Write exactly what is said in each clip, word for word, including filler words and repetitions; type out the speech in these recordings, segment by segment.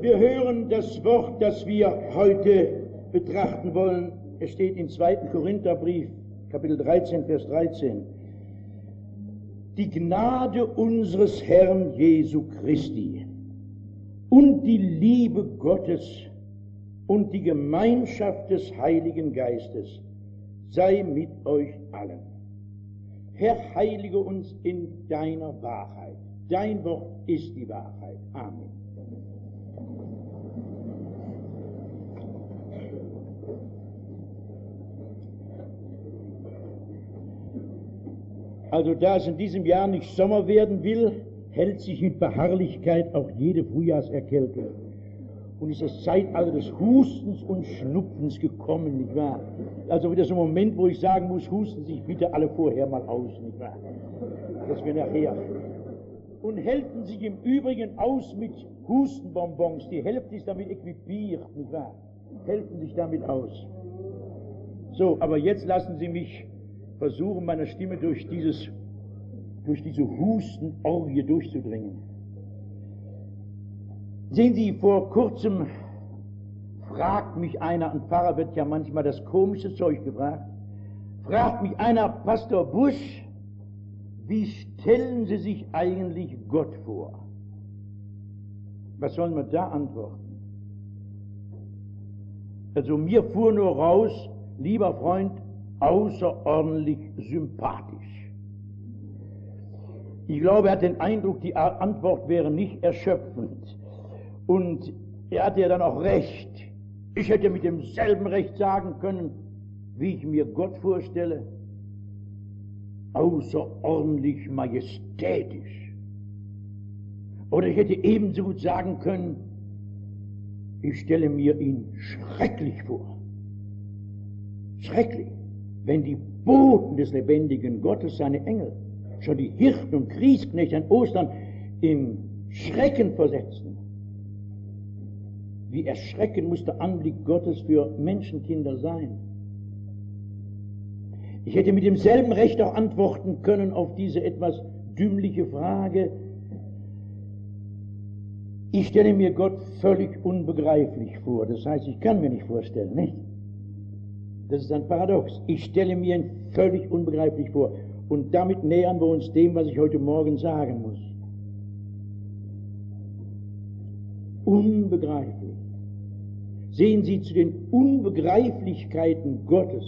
Wir hören das Wort, das wir heute betrachten wollen. Es steht im zweiten Korintherbrief, Kapitel dreizehn, Vers dreizehn. Die Gnade unseres Herrn Jesu Christi und die Liebe Gottes und die Gemeinschaft des Heiligen Geistes sei mit euch allen. Herr, heilige uns in deiner Wahrheit. Dein Wort ist die Wahrheit. Amen. Also da es in diesem Jahr nicht Sommer werden will, hält sich mit Beharrlichkeit auch jede Frühjahrserkältung. Und ist das Zeitalter des Hustens und Schnupfens gekommen, nicht wahr? Also wieder so ein Moment, wo ich sagen muss, husten sich bitte alle vorher mal aus, nicht wahr? Dass wir nachher. Und helfen sich im Übrigen aus mit Hustenbonbons. Die Hälfte ist damit equipiert, nicht wahr? Helfen sich damit aus. So, aber jetzt lassen Sie mich versuchen, meine Stimme durch dieses, durch diese Hustenorgie durchzudringen. Sehen Sie, vor kurzem fragt mich einer, ein Pfarrer wird ja manchmal das komische Zeug gefragt, fragt mich einer, Pastor Busch, wie stellen Sie sich eigentlich Gott vor? Was sollen wir da antworten? Also mir fuhr nur raus, lieber Freund, außerordentlich sympathisch. Ich glaube, er hat den Eindruck, die Antwort wäre nicht erschöpfend. Und er hatte ja dann auch recht. Ich hätte mit demselben Recht sagen können, wie ich mir Gott vorstelle, außerordentlich majestätisch. Oder ich hätte ebenso gut sagen können, ich stelle mir ihn schrecklich vor. Schrecklich, wenn die Boten des lebendigen Gottes, seine Engel, schon die Hirten und Kriegsknechte an Ostern in Schrecken versetzten. Wie erschreckend muss der Anblick Gottes für Menschenkinder sein. Ich hätte mit demselben Recht auch antworten können auf diese etwas dümmliche Frage. Ich stelle mir Gott völlig unbegreiflich vor. Das heißt, ich kann mir nicht vorstellen, nicht? Das ist ein Paradox. Ich stelle mir ihn völlig unbegreiflich vor. Und damit nähern wir uns dem, was ich heute Morgen sagen muss. Unbegreiflich. Sehen Sie, zu den Unbegreiflichkeiten Gottes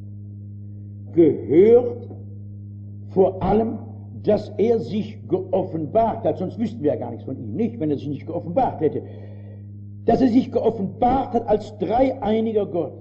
gehört vor allem, dass er sich geoffenbart hat, sonst wüssten wir ja gar nichts von ihm, nicht, wenn er sich nicht geoffenbart hätte, dass er sich geoffenbart hat als dreieiniger Gott.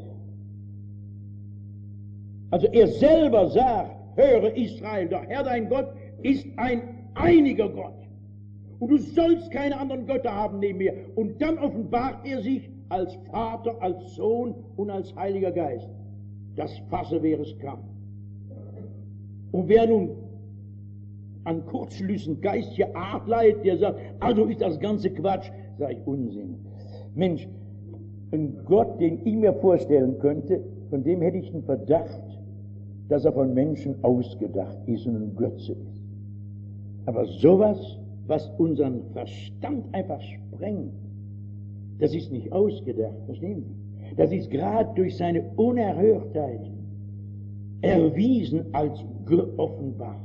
Also er selber sagt, höre Israel, der Herr dein Gott ist ein einiger Gott. Und du sollst keine anderen Götter haben neben mir. Und dann offenbart er sich als Vater, als Sohn und als Heiliger Geist. Das Fasse wäre es kaum. Und wer nun an Kurzschlüssen geistiger Art leidet, der sagt, also ist das ganze Quatsch, sage ich Unsinn. Mensch, ein Gott, den ich mir vorstellen könnte, von dem hätte ich einen Verdacht, dass er von Menschen ausgedacht ist und ein Götze ist. Aber sowas, was unseren Verstand einfach sprengt, das ist nicht ausgedacht, verstehen Sie? Das ist gerade durch seine Unerhörtheit erwiesen als geoffenbart.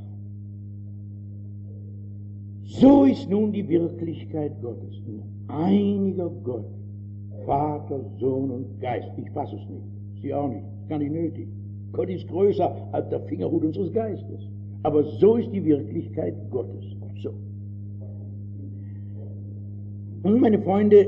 So ist nun die Wirklichkeit Gottes. Ein einiger Gott, Vater, Sohn und Geist. Ich fasse es nicht, Sie auch nicht, ist gar nicht nötig. Gott ist größer als der Fingerhut unseres Geistes. Aber so ist die Wirklichkeit Gottes. So. Und meine Freunde,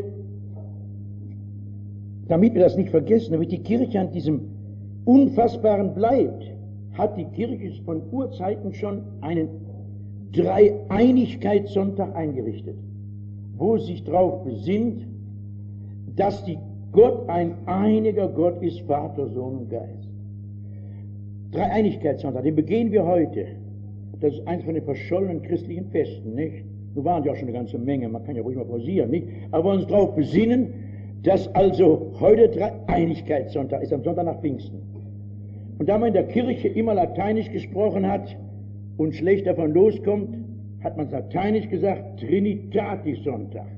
damit wir das nicht vergessen, damit die Kirche an diesem Unfassbaren bleibt, hat die Kirche von Urzeiten schon einen Dreieinigkeitssonntag eingerichtet, wo es sich darauf besinnt, dass die Gott ein einiger Gott ist, Vater, Sohn und Geist. Dreieinigkeitssonntag, den begehen wir heute. Das ist eins von den verschollenen christlichen Festen, nicht? Nun waren ja auch schon eine ganze Menge, man kann ja ruhig mal pausieren, nicht? Aber wir uns darauf besinnen, dass also heute Dreieinigkeitssonntag ist, am Sonntag nach Pfingsten. Und da man in der Kirche immer Lateinisch gesprochen hat und schlecht davon loskommt, hat man Lateinisch gesagt, Trinitatis Sonntag.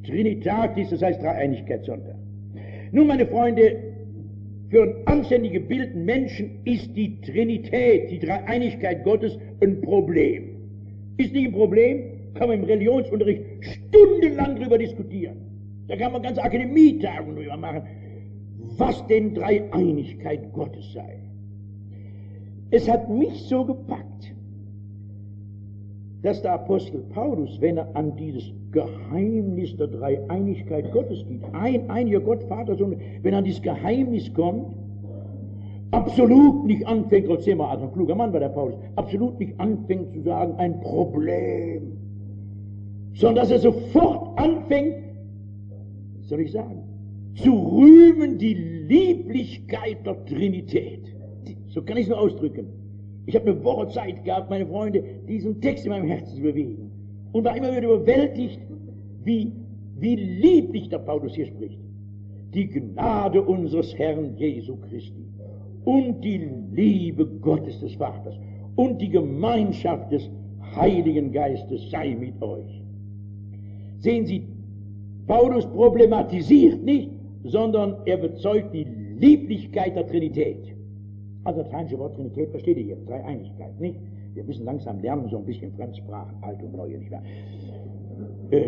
Trinitatis, das heißt Dreieinigkeitssonntag. Nun, meine Freunde, für einen anständig gebildeten Menschen ist die Trinität, die Dreieinigkeit Gottes, ein Problem. Ist nicht ein Problem, kann man im Religionsunterricht stundenlang drüber diskutieren. Da kann man ganze Akademietagen drüber machen, was denn Dreieinigkeit Gottes sei. Es hat mich so gepackt, dass der Apostel Paulus, wenn er an dieses Geheimnis der Dreieinigkeit Gottes geht, ein einiger Gott, Vater, Sohn, wenn er an dieses Geheimnis kommt, absolut nicht anfängt, trotzdem war also ein kluger Mann war der Paulus, absolut nicht anfängt zu sagen, ein Problem, sondern dass er sofort anfängt, was soll ich sagen, zu rühmen die Lieblichkeit der Trinität. So kann ich es nur ausdrücken. Ich habe eine Woche Zeit gehabt, meine Freunde, diesen Text in meinem Herzen zu bewegen. Und war immer wieder überwältigt, wie, wie lieblich der Paulus hier spricht. Die Gnade unseres Herrn Jesu Christi und die Liebe Gottes des Vaters und die Gemeinschaft des Heiligen Geistes sei mit euch. Sehen Sie, Paulus problematisiert nicht, sondern er bezeugt die Lieblichkeit der Trinität. Also das lateinische Wort Trinität versteht ihr hier, Dreieinigkeit, nicht? Wir müssen langsam lernen, so ein bisschen Fremdsprachen, alte und neue, nicht wahr? Äh,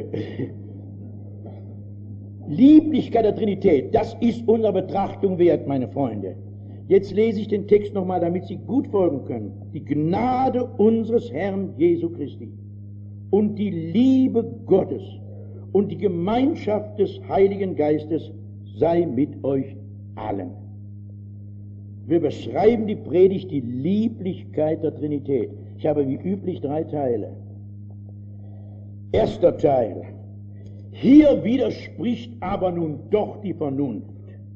Lieblichkeit der Trinität, das ist unserer Betrachtung wert, meine Freunde. Jetzt lese ich den Text nochmal, damit Sie gut folgen können. Die Gnade unseres Herrn Jesu Christi und die Liebe Gottes und die Gemeinschaft des Heiligen Geistes sei mit euch allen. Wir beschreiben die Predigt, die Lieblichkeit der Trinität. Ich habe wie üblich drei Teile. Erster Teil. Hier widerspricht aber nun doch die Vernunft.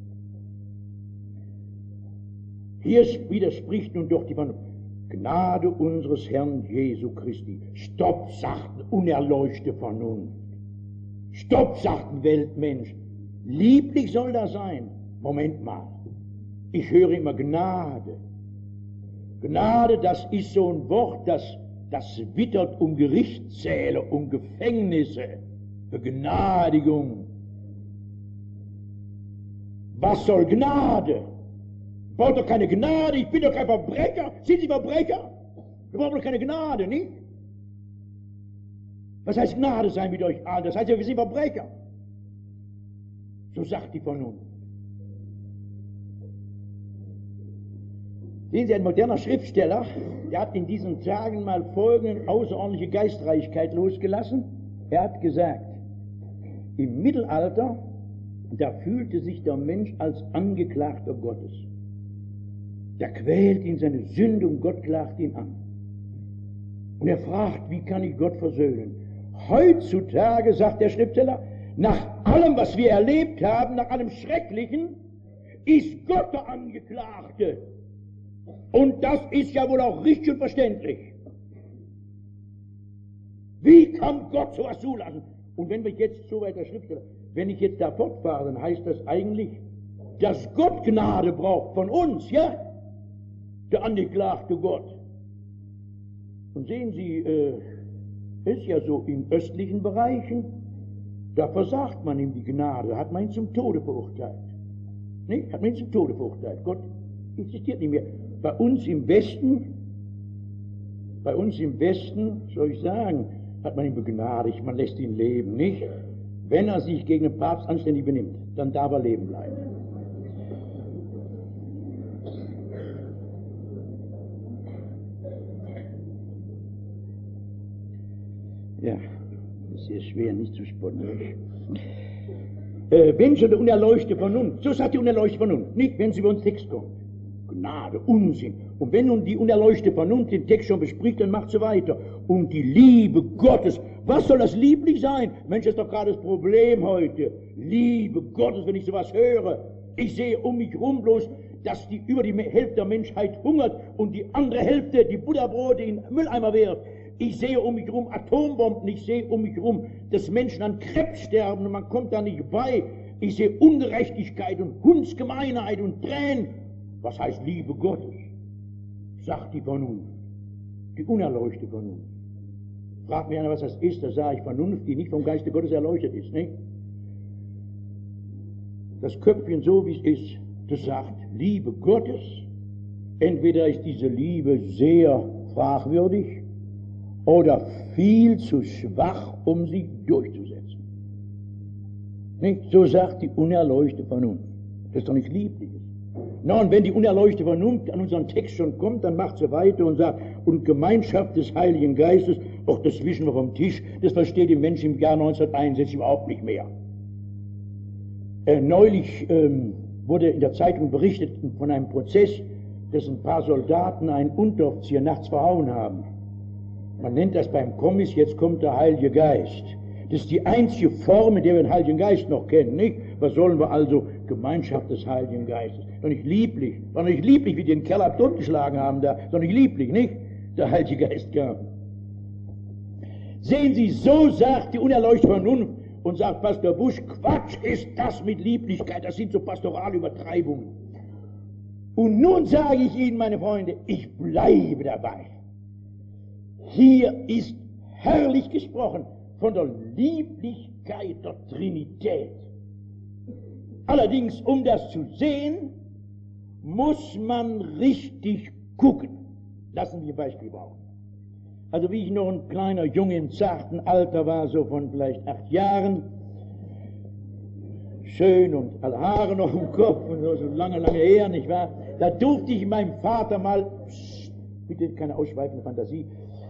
Hier widerspricht nun doch die Vernunft. Gnade unseres Herrn Jesu Christi. Stopp, sagt unerleuchtete Vernunft. Stopp, sagt ein Weltmensch. Lieblich soll das sein. Moment mal. Ich höre immer Gnade. Gnade, das ist so ein Wort, das, das wittert um Gerichtssäle, um Gefängnisse, Begnadigung. Was soll Gnade? Ich brauche doch keine Gnade, ich bin doch kein Verbrecher. Sind Sie Verbrecher? Wir brauchen doch keine Gnade, nicht? Was heißt Gnade sein mit euch allen? Das heißt ja, wir sind Verbrecher. So sagt die Vernunft. Sehen Sie, ein moderner Schriftsteller, der hat in diesen Tagen mal folgende außerordentliche Geistreichkeit losgelassen. Er hat gesagt, im Mittelalter, da fühlte sich der Mensch als Angeklagter Gottes. Da quält ihn seine Sünde und Gott klagt ihn an. Und er fragt, wie kann ich Gott versöhnen? Heutzutage, sagt der Schriftsteller, nach allem, was wir erlebt haben, nach allem Schrecklichen, ist Gott der Angeklagte. Und das ist ja wohl auch richtig und verständlich. Wie kann Gott sowas zulassen? Und wenn wir jetzt, so weit der Schriftsteller, wenn ich jetzt da fortfahre, dann heißt das eigentlich, dass Gott Gnade braucht von uns, ja? Der angeklagte Gott. Und sehen Sie, äh, ist ja so, in östlichen Bereichen, da versagt man ihm die Gnade, hat man ihn zum Tode verurteilt. Nicht? Hat man ihn zum Tode verurteilt. Gott existiert nicht mehr. Bei uns im Westen, bei uns im Westen, soll ich sagen, hat man ihn begnadigt, man lässt ihn leben, nicht? Wenn er sich gegen den Papst anständig benimmt, dann darf er leben bleiben. Ja, das ist sehr schwer, nicht zu spotten. Äh, wenn schon der unerleuchtete Vernunft, so sagt die unerleuchtete Vernunft, nicht wenn sie über uns Text kommt. Gnade, Unsinn. Und wenn nun die unerleuchtete Vernunft den Text schon bespricht, dann macht sie weiter. Und die Liebe Gottes, was soll das lieblich sein? Mensch, das ist doch gerade das Problem heute. Liebe Gottes, wenn ich sowas höre. Ich sehe um mich rum bloß, dass die über die Hälfte der Menschheit hungert und die andere Hälfte die Butterbrote in den Mülleimer wirft. Ich sehe um mich herum Atombomben, ich sehe um mich herum, dass Menschen an Krebs sterben und man kommt da nicht bei. Ich sehe Ungerechtigkeit und Hundsgemeinheit und Tränen. Was heißt Liebe Gottes? Sagt die Vernunft, die unerleuchtete Vernunft. Fragt mich einer, was das ist, da sage ich Vernunft, die nicht vom Geiste Gottes erleuchtet ist, nicht? Das Köpfchen so, wie es ist, das sagt Liebe Gottes. Entweder ist diese Liebe sehr fragwürdig oder viel zu schwach, um sie durchzusetzen. Nicht? So sagt die unerleuchtete Vernunft. Das ist doch nicht lieblich. Na, und wenn die unerleuchtete Vernunft an unseren Text schon kommt, dann macht sie weiter und sagt, und Gemeinschaft des Heiligen Geistes, doch das wischen wir vom Tisch, das versteht die Menschen im Jahr neunzehnhunderteinundsechzig überhaupt nicht mehr. Äh, neulich ähm, wurde in der Zeitung berichtet von einem Prozess, dass ein paar Soldaten einen Unteroffizier nachts verhauen haben. Man nennt das beim Kommis, jetzt kommt der Heilige Geist. Das ist die einzige Form, in der wir den Heiligen Geist noch kennen, nicht? Was sollen wir also? Gemeinschaft des Heiligen Geistes. Doch nicht lieblich. Doch nicht lieblich, wie die den Kerl totgeschlagen haben da. Doch nicht lieblich, nicht? Der Heilige Geist kam. Sehen Sie, so sagt die unerleuchtete Vernunft und sagt Pastor Busch, Quatsch ist das mit Lieblichkeit. Das sind so pastorale Übertreibungen. Und nun sage ich Ihnen, meine Freunde, ich bleibe dabei. Hier ist herrlich gesprochen von der Lieblichkeit der Trinität. Allerdings, um das zu sehen, muss man richtig gucken. Lassen Sie ein Beispiel brauchen. Also wie ich noch ein kleiner Junge im zarten Alter war, so von vielleicht acht Jahren, schön und alle Haare noch im Kopf und so, so lange, lange her, nicht wahr? Da durfte ich meinem Vater mal, pssst, bitte keine ausschweifende Fantasie,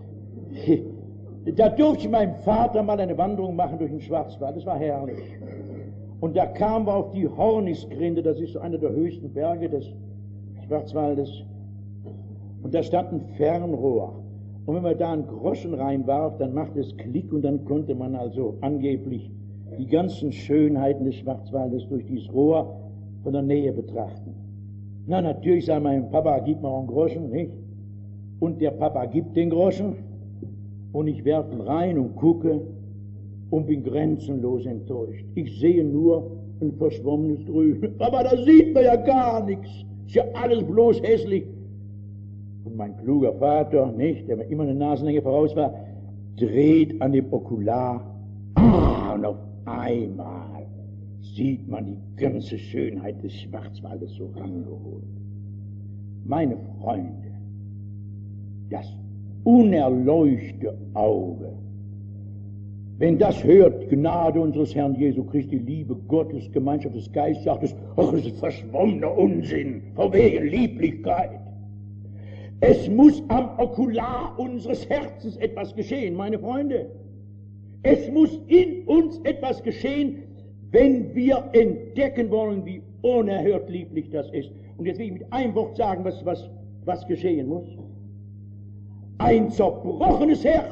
da durfte ich meinem Vater mal eine Wanderung machen durch den Schwarzwald, das war herrlich. Und da kamen wir auf die Hornisgrinde, das ist so einer der höchsten Berge des Schwarzwaldes. Und da stand ein Fernrohr. Und wenn man da einen Groschen reinwarf, dann machte es Klick und dann konnte man also angeblich die ganzen Schönheiten des Schwarzwaldes durch dieses Rohr von der Nähe betrachten. Na, natürlich sagt mein Papa, gib mir auch einen Groschen, nicht? Und der Papa gibt den Groschen und ich werfe ihn rein und gucke und bin grenzenlos enttäuscht. Ich sehe nur ein verschwommenes Grün. Aber da sieht man ja gar nichts. Ist ja alles bloß hässlich. Und mein kluger Vater, nicht, der mir immer eine Nasenlänge voraus war, dreht an dem Okular. Ah, und auf einmal sieht man die ganze Schönheit des Schwarzwaldes so rangeholt. Meine Freunde, das unerleuchtete Auge, wenn das hört, Gnade unseres Herrn Jesu Christi, Liebe Gottes, Gemeinschaft des Geistes, sagt es, ach, das ist verschwommener Unsinn, von wegen Lieblichkeit. Es muss am Okular unseres Herzens etwas geschehen, meine Freunde. Es muss in uns etwas geschehen, wenn wir entdecken wollen, wie unerhört lieblich das ist. Und jetzt will ich mit einem Wort sagen, was, was, was geschehen muss. Ein zerbrochenes Herz,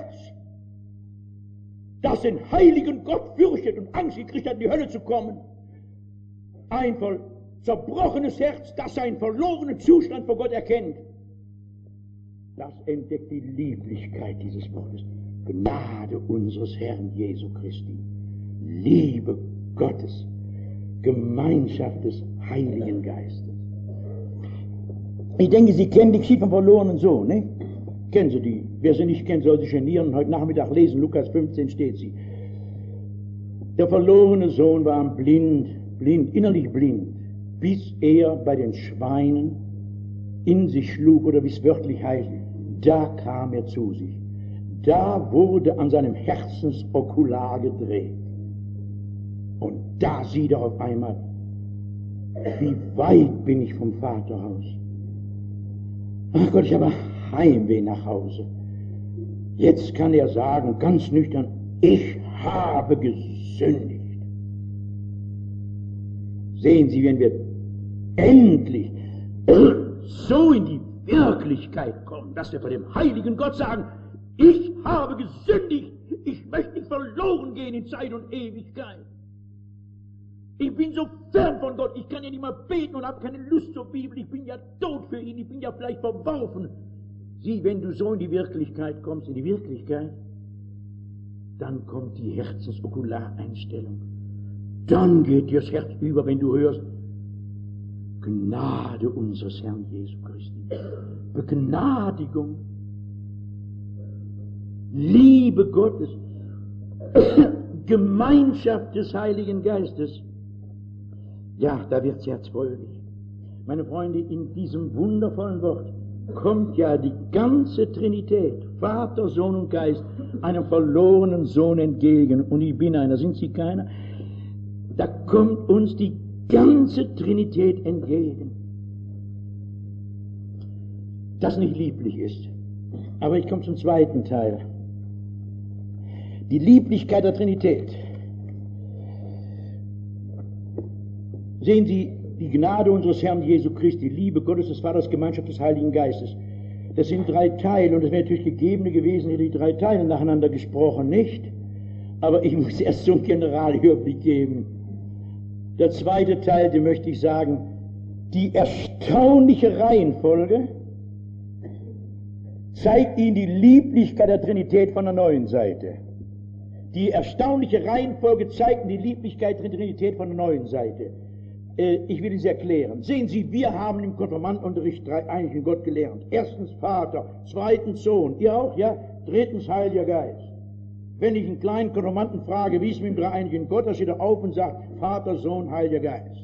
das den heiligen Gott fürchtet und Angst gekriegt hat, in die Hölle zu kommen. Ein zerbrochenes Herz, das seinen verlorenen Zustand vor Gott erkennt. Das entdeckt die Lieblichkeit dieses Wortes. Gnade unseres Herrn Jesu Christi, Liebe Gottes, Gemeinschaft des Heiligen Geistes. Ich denke, Sie kennen die Geschichte vom verlorenen Sohn, ne? Kennen Sie die? Wer sie nicht kennt, soll sich genieren und heute Nachmittag lesen. Lukas fünfzehn steht sie. Der verlorene Sohn war blind, blind, innerlich blind, bis er bei den Schweinen in sich schlug, oder wie es wörtlich heißt, da kam er zu sich. Da wurde an seinem Herzensokular gedreht. Und da sieht er auf einmal, wie weit bin ich vom Vaterhaus. Ach Gott, ich habe Heimweh nach Hause. Jetzt kann er sagen, ganz nüchtern, ich habe gesündigt. Sehen Sie, wenn wir endlich so in die Wirklichkeit kommen, dass wir vor dem heiligen Gott sagen, ich habe gesündigt, ich möchte nicht verloren gehen in Zeit und Ewigkeit. Ich bin so fern von Gott, ich kann ja nicht mal beten und habe keine Lust zur Bibel, ich bin ja tot für ihn, ich bin ja vielleicht verworfen. Sieh, wenn du so in die Wirklichkeit kommst, in die Wirklichkeit, dann kommt die Herzensokulareinstellung. Dann geht dir das Herz über, wenn du hörst, Gnade unseres Herrn Jesu Christi. Begnadigung. Liebe Gottes, Gemeinschaft des Heiligen Geistes. Ja, da wird's jetzt fröhlich. Meine Freunde, in diesem wundervollen Wort kommt ja die ganze Trinität, Vater, Sohn und Geist, einem verlorenen Sohn entgegen. Und ich bin einer, sind Sie keiner? Da kommt uns die ganze Trinität entgegen. Das nicht lieblich ist. Aber ich komme zum zweiten Teil. Die Lieblichkeit der Trinität. Sehen Sie, die Gnade unseres Herrn Jesu Christi, Liebe Gottes des Vaters, Gemeinschaft des Heiligen Geistes. Das sind drei Teile, und es wäre natürlich gegebene gewesen, hätte die drei Teile nacheinander gesprochen, nicht? Aber ich muss erst so einen Generalüberblick geben. Der zweite Teil, den möchte ich sagen, die erstaunliche Reihenfolge zeigt Ihnen die Lieblichkeit der Trinität von der neuen Seite. Die erstaunliche Reihenfolge zeigt Ihnen die Lieblichkeit der Trinität von der neuen Seite. Äh, ich will es erklären. Sehen Sie, wir haben im Konfirmandenunterricht dreieinigen Gott gelernt. Erstens Vater, zweitens Sohn, ihr auch, ja? Drittens Heiliger Geist. Wenn ich einen kleinen Konfirmanden frage, wie ist es mit dem dreieinigen Gott, da steht er auf und sagt, Vater, Sohn, Heiliger Geist.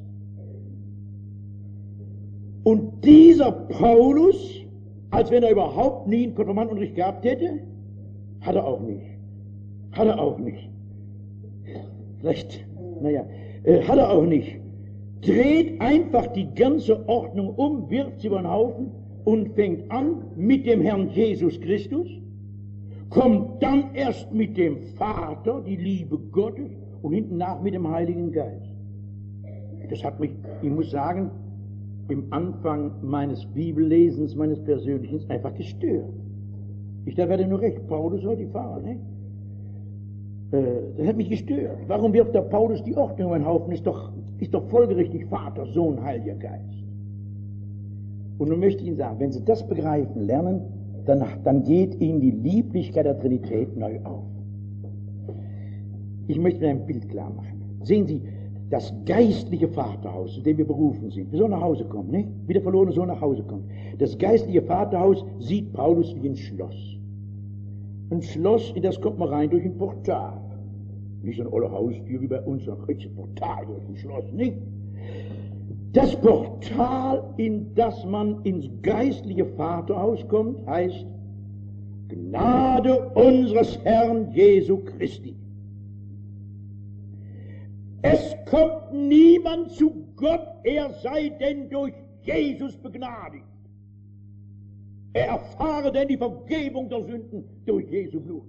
Und dieser Paulus, als wenn er überhaupt nie einen Konfirmandenunterricht gehabt hätte, hat er auch nicht. Hat er auch nicht. Vielleicht, naja, äh, hat er auch nicht. Dreht einfach die ganze Ordnung um, wirft sie über den Haufen und fängt an mit dem Herrn Jesus Christus, kommt dann erst mit dem Vater, die Liebe Gottes, und hinten nach mit dem Heiligen Geist. Das hat mich, ich muss sagen, im Anfang meines Bibellesens, meines Persönlichen, einfach gestört. Ich da werde nur recht, Paulus war die Fahrer, ne? Äh, das hat mich gestört. Warum wirft der Paulus die Ordnung über den Haufen? Ist doch, ist doch folgerichtig Vater, Sohn, Heiliger Geist. Und nun möchte ich Ihnen sagen, wenn Sie das begreifen lernen, dann, dann geht Ihnen die Lieblichkeit der Trinität neu auf. Ich möchte mir ein Bild klar machen. Sehen Sie, das geistliche Vaterhaus, zu dem wir berufen sind, der Sohn nach Hause kommt, nicht? Wie der verlorene Sohn nach Hause kommt. Das geistliche Vaterhaus sieht Paulus wie ein Schloss. Ein Schloss, in das kommt man rein durch ein Portal. Nicht so eine olle Haustür wie bei uns, sondern ein Portal durch ein Schloss, nicht? Das Portal, in das man ins geistliche Vaterhaus kommt, heißt Gnade unseres Herrn Jesu Christi. Es kommt niemand zu Gott, er sei denn durch Jesus begnadigt. Er erfahre denn die Vergebung der Sünden durch Jesu Blut.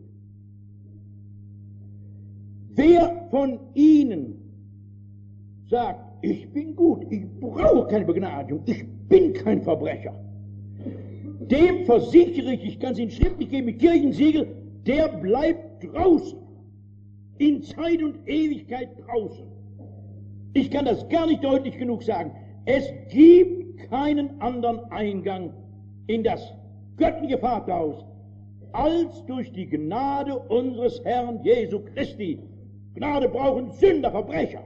Wer von Ihnen sagt, ich bin gut, ich brauche keine Begnadigung, ich bin kein Verbrecher, dem versichere ich, ich kann es Ihnen schriftlich geben mit Kirchensiegel, der bleibt draußen, in Zeit und Ewigkeit draußen. Ich kann das gar nicht deutlich genug sagen. Es gibt keinen anderen Eingang in das göttliche Vaterhaus als durch die Gnade unseres Herrn Jesu Christi. Gnade brauchen Sünder, Verbrecher.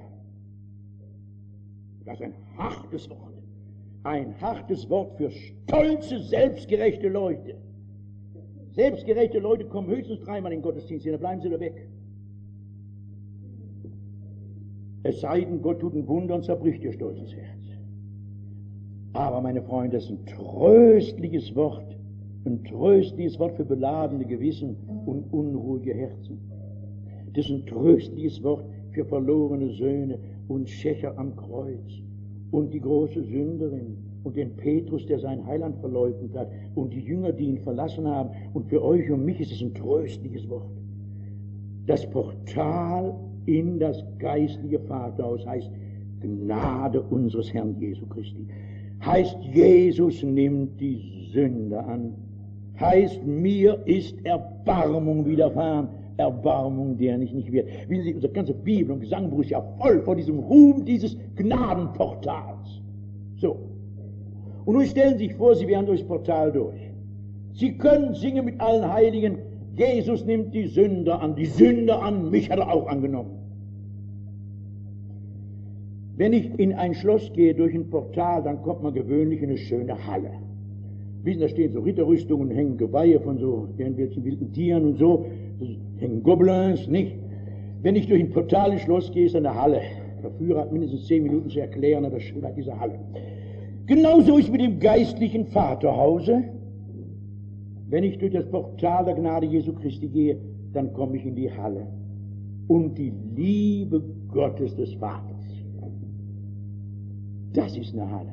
Das ist ein hartes Wort. Ein hartes Wort für stolze, selbstgerechte Leute. Selbstgerechte Leute kommen höchstens dreimal in den Gottesdienst, dann bleiben sie da weg. Es sei denn, Gott tut ein Wunder und zerbricht ihr stolzes Herz. Aber, meine Freunde, das ist ein tröstliches Wort, ein tröstliches Wort für beladene Gewissen und unruhige Herzen. Das ist ein tröstliches Wort für verlorene Söhne und Schächer am Kreuz und die große Sünderin und den Petrus, der sein Heiland verleugnet hat, und die Jünger, die ihn verlassen haben. Und für euch und mich ist es ein tröstliches Wort. Das Portal in das geistliche Vaterhaus heißt Gnade unseres Herrn Jesu Christi. Heißt, Jesus nimmt die Sünde an. Heißt, mir ist Erbarmung widerfahren. Erbarmung, deren ich nicht wert. Wissen Sie, unsere ganze Bibel und Gesangbuch ist ja voll von diesem Ruhm dieses Gnadenportals. So. Und nun stellen Sie sich vor, Sie wären durchs Portal durch. Sie können singen mit allen Heiligen, Jesus nimmt die Sünder an. Die Sünder an, mich hat er auch angenommen. Wenn ich in ein Schloss gehe durch ein Portal, dann kommt man gewöhnlich in eine schöne Halle. Wissen, da stehen so Ritterrüstungen, hängen Geweihe von so irgendwelchen wilden Tieren und so, das hängen Gobelins, nicht? Wenn ich durch ein Portal ins Schloss gehe, ist eine Halle. Der Führer hat mindestens zehn Minuten zu erklären, aber schon bei dieser Halle. Genauso ist mit dem geistlichen Vaterhause. Wenn ich durch das Portal der Gnade Jesu Christi gehe, dann komme ich in die Halle. Und die Liebe Gottes des Vaters, das ist eine Halle.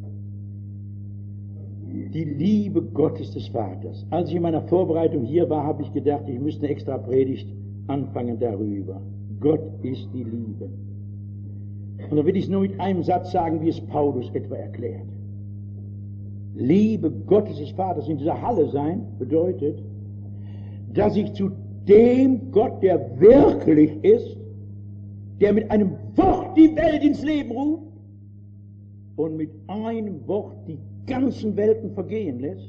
Die Liebe Gottes des Vaters. Als ich in meiner Vorbereitung hier war, habe ich gedacht, ich müsste eine extra Predigt anfangen darüber. Gott ist die Liebe. Und da will ich es nur mit einem Satz sagen, wie es Paulus etwa erklärt. Liebe Gottes des Vaters in dieser Halle sein, bedeutet, dass ich zu dem Gott, der wirklich ist, der mit einem Wort die Welt ins Leben ruft und mit einem Wort die ganzen Welten vergehen lässt,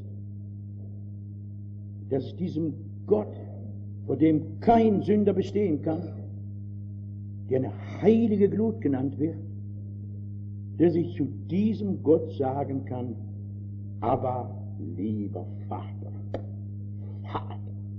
dass ich diesem Gott, vor dem kein Sünder bestehen kann, der eine heilige Glut genannt wird, dass ich zu diesem Gott sagen kann, aber lieber Vater, Vater.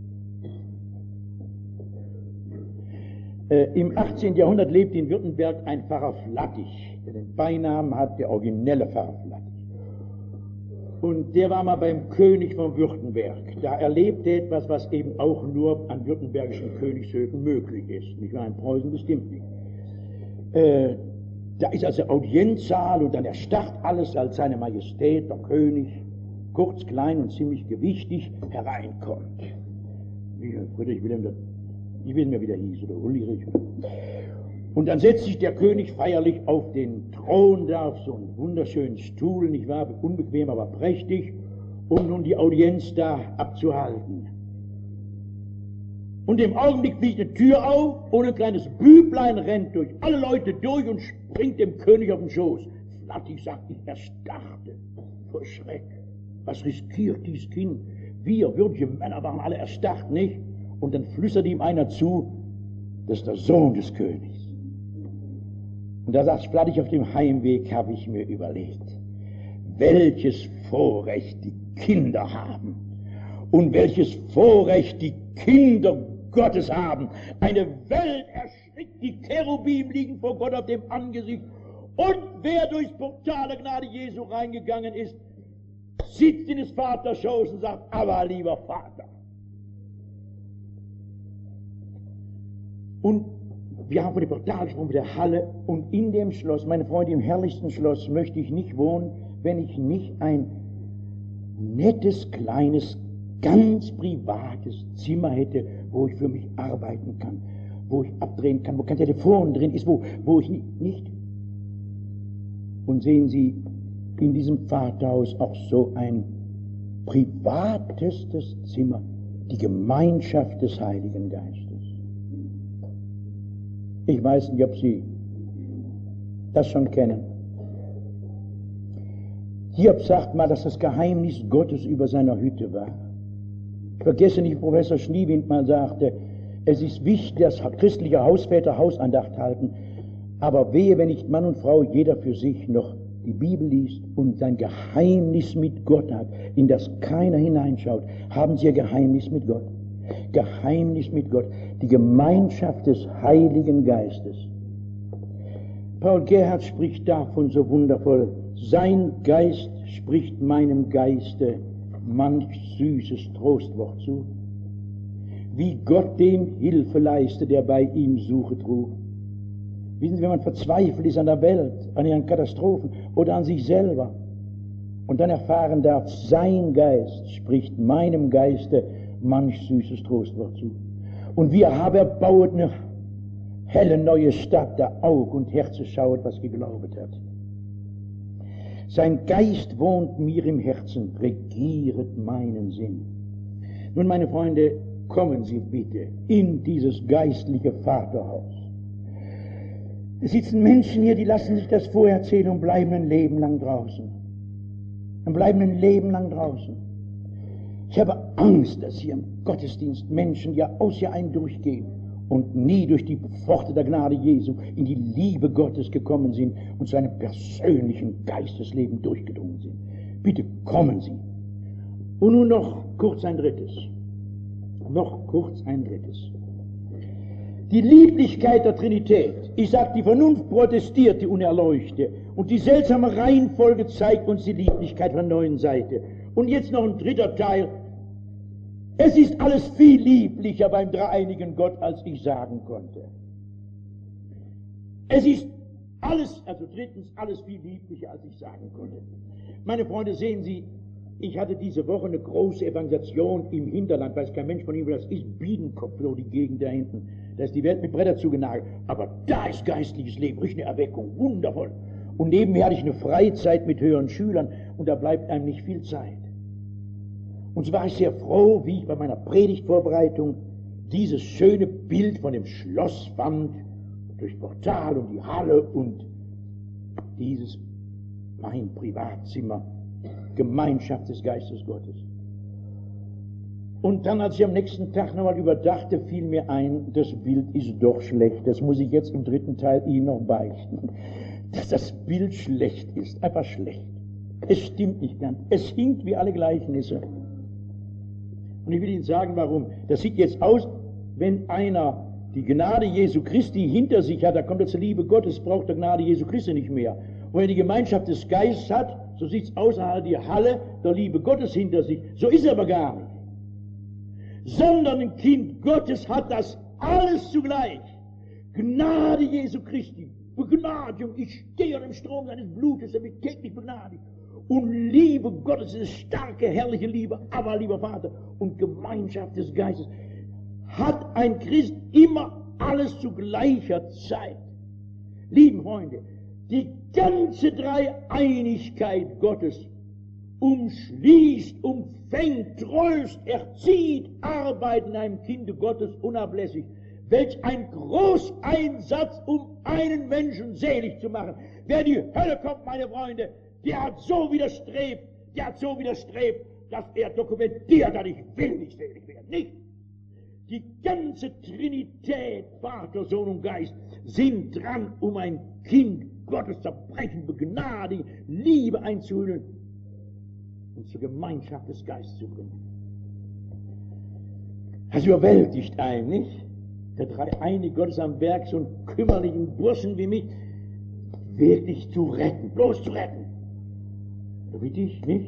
Äh, Im achtzehnten Jahrhundert lebte in Württemberg ein Pfarrer Flattig, der den Beinamen hat, der originelle Pfarrer Flattig. Und der war mal beim König von Württemberg. Da erlebte er etwas, was eben auch nur an württembergischen Königshöfen möglich ist. Nicht wahr? In Preußen bestimmt nicht. Äh, da ist also Audienzsaal und dann erstarrt alles, als seine Majestät, der König, kurz, klein und ziemlich gewichtig hereinkommt. Wie Friedrich Wilhelm, ich weiß nicht mehr, wie der hieß, oder Ulrich. Und dann setzt sich der König feierlich auf den Thron da, auf so einen wunderschönen Stuhl, nicht wahr, unbequem, aber prächtig, um nun die Audienz da abzuhalten. Und im Augenblick fliegt eine Tür auf und ein kleines Büblein rennt durch alle Leute durch und springt dem König auf den Schoß. Flattig sagt, ich erstarrte vor Schreck. Was riskiert dieses Kind? Wir, würdige Männer, waren alle erstarrt, nicht? Und dann flüstert ihm einer zu, das ist der Sohn des Königs. Und da sagt Flattig, auf dem Heimweg habe ich mir überlegt, welches Vorrecht die Kinder haben und welches Vorrecht die Kinder Gottes haben. Eine Welt erschrickt, die Cherubim liegen vor Gott auf dem Angesicht und wer durchs Portal der Gnade Jesu reingegangen ist, sitzt in des Vaters Schoß und sagt, aber lieber Vater. Und wir haben von dem Portal gesprochen, von der Halle, und in dem Schloss, meine Freunde, im herrlichsten Schloss möchte ich nicht wohnen, wenn ich nicht ein nettes, kleines, ganz privates Zimmer hätte, wo ich für mich arbeiten kann, wo ich abdrehen kann, wo kein Telefon drin ist, wo, wo ich nicht, nicht. Und sehen Sie, in diesem Vaterhaus auch so ein privatestes Zimmer, die Gemeinschaft des Heiligen Geistes. Ich weiß nicht, ob Sie das schon kennen. Hiob sagt mal, dass das Geheimnis Gottes über seiner Hütte war. Ich vergesse nicht, Professor Schniewind mal sagte, es ist wichtig, dass christliche Hausväter Hausandacht halten, aber wehe, wenn nicht Mann und Frau, jeder für sich, noch die Bibel liest und sein Geheimnis mit Gott hat, in das keiner hineinschaut. Haben Sie Ihr Geheimnis mit Gott? Geheimnis mit Gott, die Gemeinschaft des Heiligen Geistes. Paul Gerhardt spricht davon so wundervoll, sein Geist spricht meinem Geiste manch süßes Trostwort zu, wie Gott dem Hilfe leiste, der bei ihm suchet Ruhe. Wissen Sie, wenn man verzweifelt ist an der Welt, an ihren Katastrophen oder an sich selber und dann erfahren darf, sein Geist spricht meinem Geiste manch süßes Trostwort zu. Und wir haben erbauet eine helle neue Stadt, der Aug und Herze schauet, was geglaubet hat. Sein Geist wohnt mir im Herzen, regieret meinen Sinn. Nun, meine Freunde, kommen Sie bitte in dieses geistliche Vaterhaus. Es sitzen Menschen hier, die lassen sich das vorerzählen und bleiben ein Leben lang draußen. Und bleiben ein Leben lang draußen. Ich habe Angst, dass hier im Gottesdienst Menschen ja aus Jahr ein durchgehen und nie durch die Pforte der Gnade Jesu in die Liebe Gottes gekommen sind und zu einem persönlichen Geistesleben durchgedrungen sind. Bitte kommen Sie Und nun noch kurz ein drittes. Noch kurz ein drittes. Die Lieblichkeit der Trinität. Ich sage, die Vernunft protestierte und erleuchte. Und die seltsame Reihenfolge zeigt uns die Lieblichkeit von der neuen Seite. Und jetzt noch ein dritter Teil. Es ist alles viel lieblicher beim dreieinigen Gott, als ich sagen konnte. Es ist alles, also drittens, alles viel lieblicher, als ich sagen konnte. Meine Freunde, sehen Sie, ich hatte diese Woche eine große Evangelisation im Hinterland, weiß kein Mensch von Ihnen, wo das ist, Biedenkopf, so die Gegend da hinten. Da ist die Welt mit Bretter zugenagelt. Aber da ist geistliches Leben, richtig eine Erweckung, wundervoll. Und nebenher hatte ich eine Freizeit mit höheren Schülern und da bleibt einem nicht viel Zeit. Und so war ich sehr froh, wie ich bei meiner Predigtvorbereitung dieses schöne Bild von dem Schloss fand, durch Portal und die Halle und dieses mein Privatzimmer, Gemeinschaft des Geistes Gottes. Und dann, als ich am nächsten Tag nochmal überdachte, fiel mir ein, das Bild ist doch schlecht. Das muss ich jetzt im dritten Teil Ihnen noch beichten. Dass das Bild schlecht ist, einfach schlecht. Es stimmt nicht ganz. Es hinkt wie alle Gleichnisse. Und ich will Ihnen sagen, warum. Das sieht jetzt aus, wenn einer die Gnade Jesu Christi hinter sich hat, da kommt er zur Liebe Gottes, braucht der Gnade Jesu Christi nicht mehr. Und wenn er die Gemeinschaft des Geistes hat, so sieht es aus, er hat die Halle der Liebe Gottes hinter sich. So ist er aber gar nicht. Sondern ein Kind Gottes hat das alles zugleich. Gnade Jesu Christi, Begnadigung, ich stehe im Strom seines Blutes, er wird täglich begnadigt. Und Liebe Gottes ist starke, herrliche Liebe, aber lieber Vater, und Gemeinschaft des Geistes, hat ein Christ immer alles zu gleicher Zeit. Lieben Freunde, die ganze Dreieinigkeit Gottes umschließt, umfängt, tröst, erzieht, arbeitet in einem Kinde Gottes unablässig. Welch ein Großeinsatz, um einen Menschen selig zu machen. Wer in die Hölle kommt, meine Freunde, der hat so widerstrebt, der hat so widerstrebt, dass er dokumentiert hat, ich will nicht selig werden, nicht. Die ganze Trinität, Vater, Sohn und Geist, sind dran, um ein Kind Gottes Zerbrechen, begnadigen, Liebe einzuhüllen und zur Gemeinschaft des Geistes zu bringen. Das überwältigt einen, nicht? Der dreieinige Gott ist am Werk, so einen kümmerlichen Burschen wie mich wirklich zu retten, bloß zu retten. So wie dich, nicht?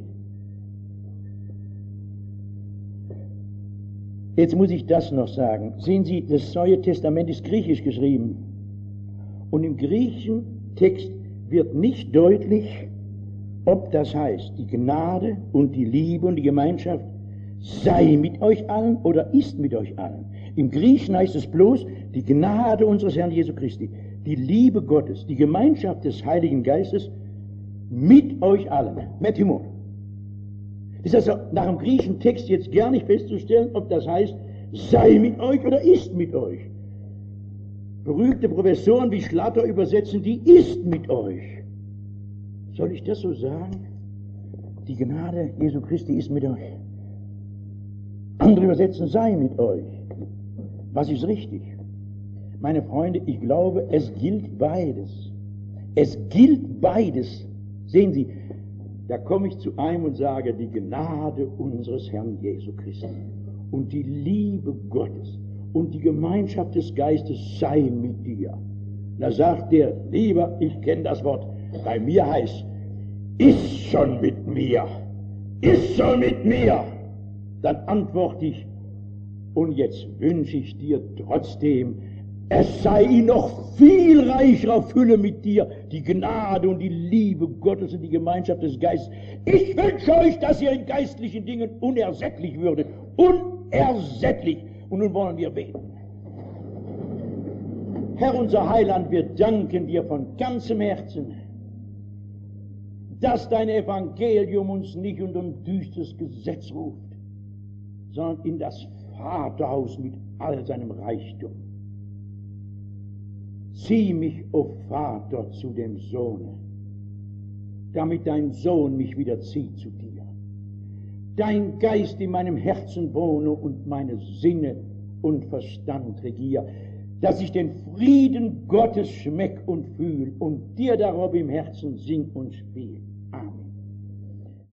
Jetzt muss ich das noch sagen. Sehen Sie, das Neue Testament ist griechisch geschrieben. Und im griechischen Text wird nicht deutlich, ob das heißt, die Gnade und die Liebe und die Gemeinschaft sei mit euch allen oder ist mit euch allen. Im Griechischen heißt es bloß, die Gnade unseres Herrn Jesu Christi, die Liebe Gottes, die Gemeinschaft des Heiligen Geistes mit euch allen. Mit Timon. Ist also nach dem griechischen Text jetzt gar nicht festzustellen, ob das heißt, sei mit euch oder ist mit euch. Berühmte Professoren wie Schlatter übersetzen, die ist mit euch. Soll ich das so sagen? Die Gnade Jesu Christi ist mit euch. Andere übersetzen, sei mit euch. Was ist richtig? Meine Freunde, ich glaube, es gilt beides. Es gilt beides. Sehen Sie, da komme ich zu einem und sage, die Gnade unseres Herrn Jesu Christi und die Liebe Gottes und die Gemeinschaft des Geistes sei mit dir. Da sagt der, lieber, ich kenne das Wort, bei mir heißt, ist schon mit mir, ist schon mit mir. Dann antworte ich, und jetzt wünsche ich dir trotzdem, es sei in noch viel reicherer Fülle mit dir, die Gnade und die Liebe Gottes und die Gemeinschaft des Geistes. Ich wünsche euch, dass ihr in geistlichen Dingen unersättlich würdet. Unersättlich. Und nun wollen wir beten. Herr, unser Heiland, wir danken dir von ganzem Herzen, dass dein Evangelium uns nicht unter ein düsteres Gesetz ruft, sondern in das Vaterhaus mit all seinem Reichtum. Zieh mich, o oh Vater, zu dem Sohne, damit dein Sohn mich wieder zieht zu dir. Dein Geist in meinem Herzen wohne und meine Sinne und Verstand regier, dass ich den Frieden Gottes schmeck und fühl und dir darob im Herzen sing und spiel. Amen.